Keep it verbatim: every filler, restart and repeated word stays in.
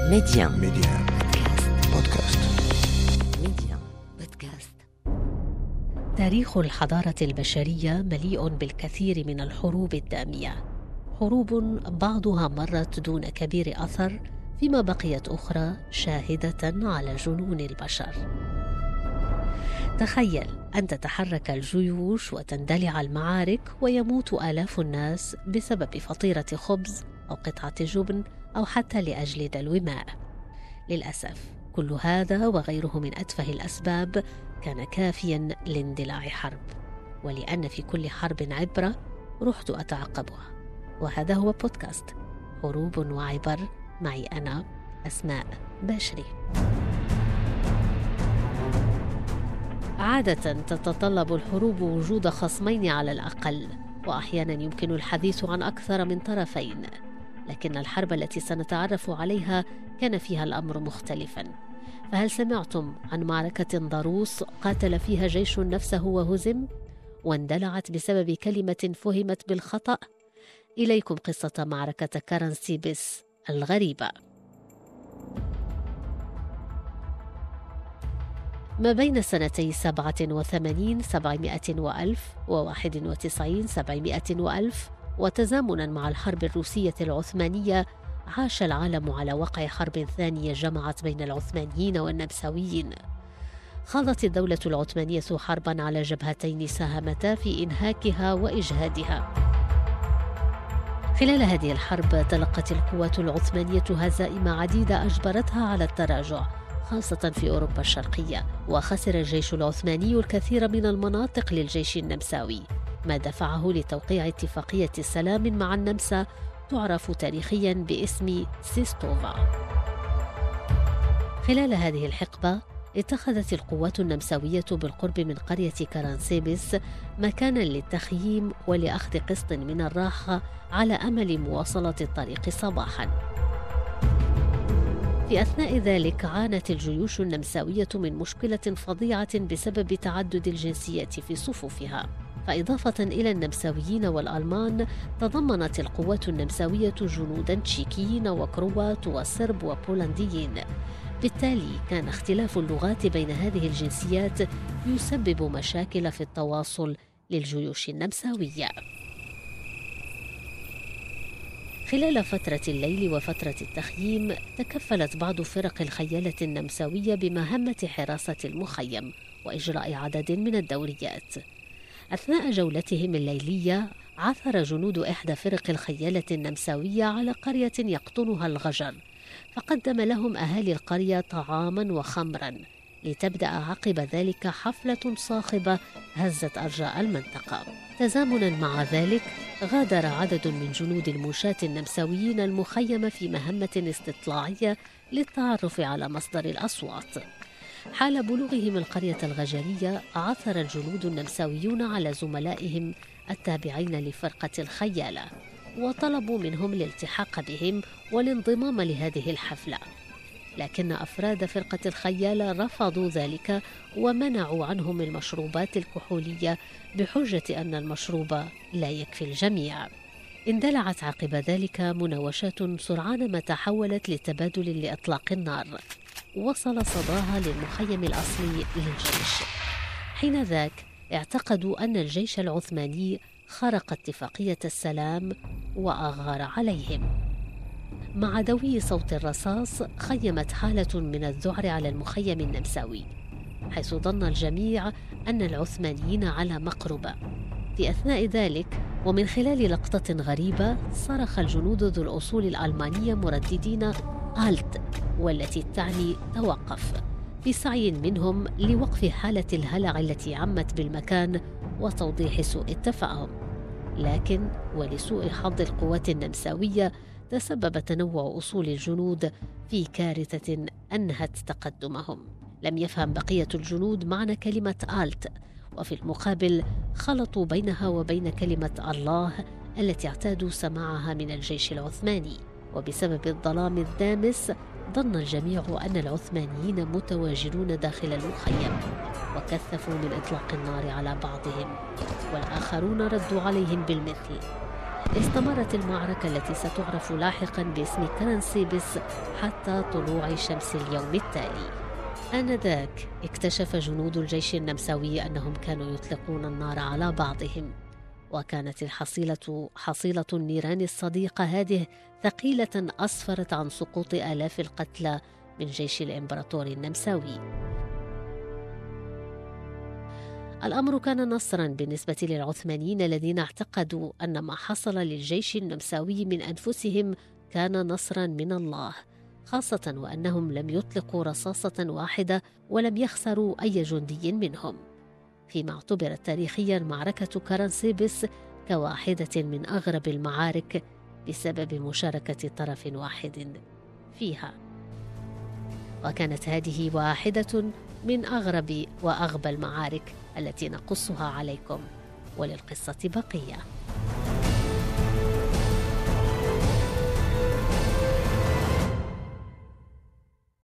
ميديان ميديان بودكاست. ميديان بودكاست. تاريخ الحضارة البشرية مليء بالكثير من الحروب الدامية، حروب بعضها مرت دون كبير أثر، فيما بقيت أخرى شاهدة على جنون البشر. تخيل أن تتحرك الجيوش وتندلع المعارك ويموت آلاف الناس بسبب فطيرة خبز أو قطعة جبن أو حتى لأجل دلو ماء. للأسف كل هذا وغيره من أتفه الأسباب كان كافياً لاندلاع حرب، ولأن في كل حرب عبرة رحت أتعقبها. وهذا هو بودكاست حروب وعبر، معي أنا أسماء باشري. عادة تتطلب الحروب وجود خصمين على الأقل، وأحيانا يمكن الحديث عن أكثر من طرفين، لكن الحرب التي سنتعرف عليها كان فيها الأمر مختلفا. فهل سمعتم عن معركة ضروس قاتل فيها جيش نفسه وهزم واندلعت بسبب كلمة فهمت بالخطأ؟ إليكم قصة معركة كارنسيبس الغريبة. ما بين سنتي سبعة وثمانين سبعمائة وألف وواحد وتسعين سبعمائة وألف، وتزامنا مع الحرب الروسية العثمانية، عاش العالم على وقع حرب ثانية جمعت بين العثمانيين والنمساويين. خاضت الدولة العثمانية حربا على جبهتين ساهمتا في إنهاكها وإجهادها. خلال هذه الحرب تلقت القوات العثمانية هزائم عديدة أجبرتها على التراجع، خاصة في أوروبا الشرقية، وخسر الجيش العثماني الكثير من المناطق للجيش النمساوي، ما دفعه لتوقيع اتفاقية سلام مع النمسا تعرف تاريخيا باسم سيستوفا. خلال هذه الحقبة اتخذت القوات النمساوية بالقرب من قرية كارنسيبس مكانا للتخييم ولأخذ قسط من الراحة على أمل مواصلة الطريق صباحا. في أثناء ذلك عانت الجيوش النمساوية من مشكلة فظيعة بسبب تعدد الجنسيات في صفوفها. فإضافة إلى النمساويين والألمان، تضمنت القوات النمساوية جنودا تشيكيين وكروات وصرب وبولنديين. بالتالي كان اختلاف اللغات بين هذه الجنسيات يسبب مشاكل في التواصل للجيوش النمساوية. خلال فترة الليل وفترة التخييم تكفلت بعض فرق الخيالة النمساوية بمهمة حراسة المخيم وإجراء عدد من الدوريات. أثناء جولتهم الليلية عثر جنود إحدى فرق الخيالة النمساوية على قرية يقطنها الغجر، فقدم لهم أهالي القرية طعاما وخمرا، لتبدأ عقب ذلك حفلة صاخبة هزت أرجاء المنطقة. تزامنا مع ذلك غادر عدد من جنود المشاة النمساويين المخيم في مهمة استطلاعية للتعرف على مصدر الأصوات. حال بلوغهم القرية الغجرية عثر الجنود النمساويون على زملائهم التابعين لفرقة الخيالة، وطلبوا منهم الالتحاق بهم والانضمام لهذه الحفلة، لكن أفراد فرقة الخيالة رفضوا ذلك ومنعوا عنهم المشروبات الكحولية بحجة أن المشروب لا يكفي الجميع. اندلعت عقب ذلك مناوشات سرعان ما تحولت لتبادل لإطلاق النار، وصل صداها للمخيم الأصلي للجيش. حين ذاك اعتقدوا أن الجيش العثماني خرق اتفاقية السلام وأغار عليهم. مع دوي صوت الرصاص خيمت حالة من الذعر على المخيم النمساوي، حيث ظن الجميع أن العثمانيين على مقربة. في أثناء ذلك ومن خلال لقطة غريبة صرخ الجنود ذو الأصول الألمانية مرددين آلت، والتي تعني توقف، في سعي منهم لوقف حالة الهلع التي عمت بالمكان وتوضيح سوء التفاهم. لكن ولسوء حظ القوات النمساوية تسبب تنوع أصول الجنود في كارثة أنهت تقدمهم. لم يفهم بقية الجنود معنى كلمة آلت، وفي المقابل خلطوا بينها وبين كلمة الله التي اعتادوا سماعها من الجيش العثماني. وبسبب الظلام الدامس ظن الجميع أن العثمانيين متواجدون داخل المخيم، وكثفوا من إطلاق النار على بعضهم، والآخرون ردوا عليهم بالمثل. استمرت المعركة التي ستعرف لاحقا باسم كرنسيبس حتى طلوع شمس اليوم التالي. آنذاك اكتشف جنود الجيش النمساوي أنهم كانوا يطلقون النار على بعضهم، وكانت الحصيلة حصيلة النيران الصديقة هذه ثقيلة أسفرت عن سقوط آلاف القتلى من جيش الإمبراطور النمساوي. الأمر كان نصراً بالنسبة للعثمانيين الذين اعتقدوا أن ما حصل للجيش النمساوي من أنفسهم كان نصراً من الله، خاصة وأنهم لم يطلقوا رصاصة واحدة ولم يخسروا أي جندي منهم، فيما اعتبرت تاريخياً معركة كرنسيبس كواحدة من أغرب المعارك بسبب مشاركة طرف واحد فيها. وكانت هذه واحدة من أغرب وأغبى المعارك التي نقصها عليكم، وللقصة بقية.